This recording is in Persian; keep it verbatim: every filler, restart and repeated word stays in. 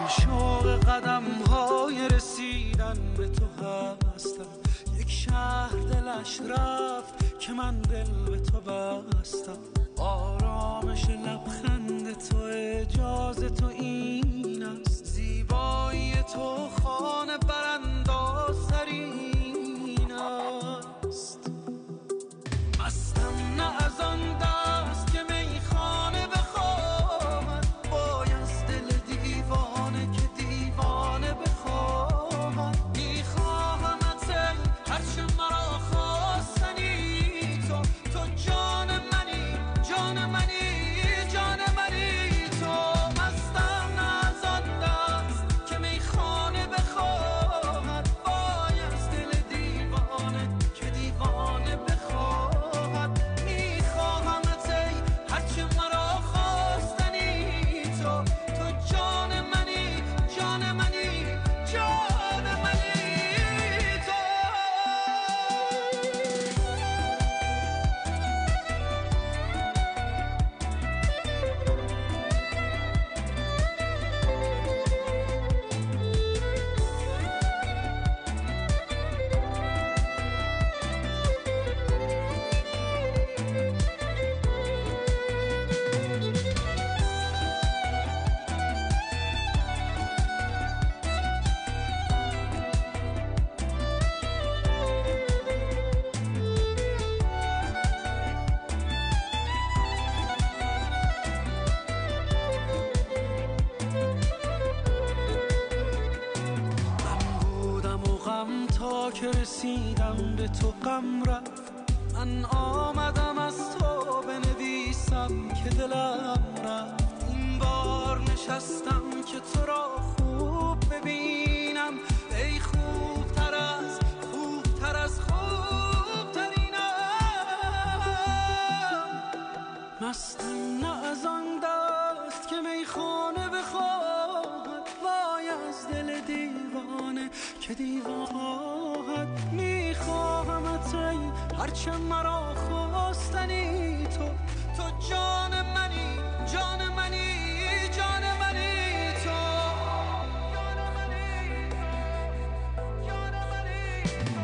شوق قدم های رسیدن به تو هستم. یک شهر دلش رفت که من دل به تو بستم. آرامش لبخند تو اجازه تو این است. زیبایی تو خانه براندازترین است. مستم نه از آن دست که میخانه بخواهد، باید دل دیوانه که دیوانه بخواهد. میخواهمت ای هرچه مرا خواستنی تو، تو جان منی جان منی جان منی تو. مستم نه از آن دست که میخانه بخواهد، باید دل دیوانه که دیوانه بخواهد. میخواهمت ای هرچه مرا خواستنی تو، تو جان منی جان منی جان منی تو. تا که رسیدم به تو غم رفت. من آمدم از تو بنویسم که دلم رفت. این بار نشستم که تو را خوب ببینم. ای خوب تر از خوب تر از خوب ترینم. مستم نه از آن دست که میخانه بخواهد، وای از دل دیوانه که دیوانه. میخواهمت ای هرچه مرا خواستنی تو، تو جان منی جان منی جان منی تو. جان منی جان منی تو.